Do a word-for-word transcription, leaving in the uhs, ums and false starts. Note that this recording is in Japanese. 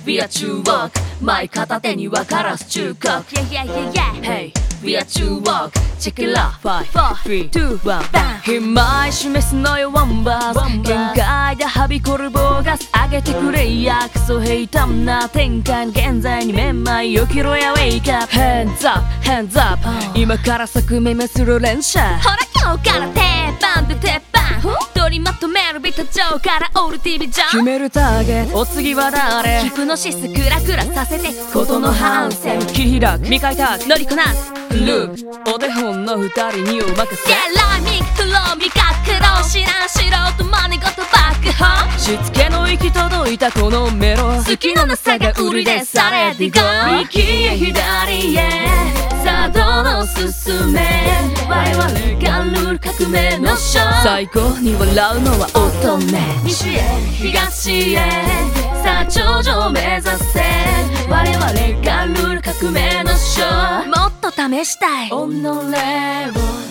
We are to walk 前片手にはカラス中国 Yeah yeah yeah yeah Hey We are to walk Check it out five four three two one bang 暇示すのよワンバース限界ではびこるボーガス上げてくれやクソ平坦な展開に現在にめんまいよきろや Wake up Hands up Hands up 今から側面する連射ほら今日から鉄板で鉄板取りまとめるビタ上からオール ティーブイ ジャン決めるターゲットお次は誰ヒプノシスクラクラさせてことの反省切り開く未開拓乗りこなすループお手本の二人にお任せ Yeah ライミングとロミカ苦労知らん素人真似事バックホームしつけの行き届いたこのメロ好きなのさが売りでされて Go 右へ左へさあどの進め我々がルール革命のショー最高に笑うのは乙女西へ東へさあ頂上目指せ我々がルール革命のショーもっと試したい己を